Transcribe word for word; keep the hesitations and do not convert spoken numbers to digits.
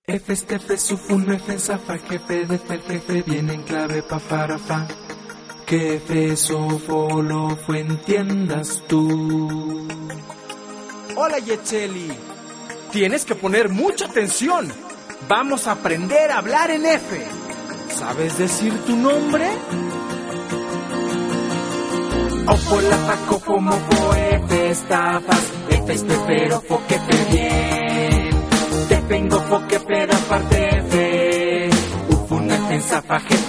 F, F, Sufun, F, Zafa, jefe de F, jefe, viene en clave pa para fa. Que F, Sofo, lo fue, entiendas tú. Hola Yecheli, tienes que poner mucha atención. Vamos a aprender a hablar en F. ¿Sabes decir tu nombre? Ofo, la paco, fomo, fo, F, estafas, F, espero, fo, que te bien. Te vengo, fo, que peda, parte F. Ufun, F, Zafa, jefe,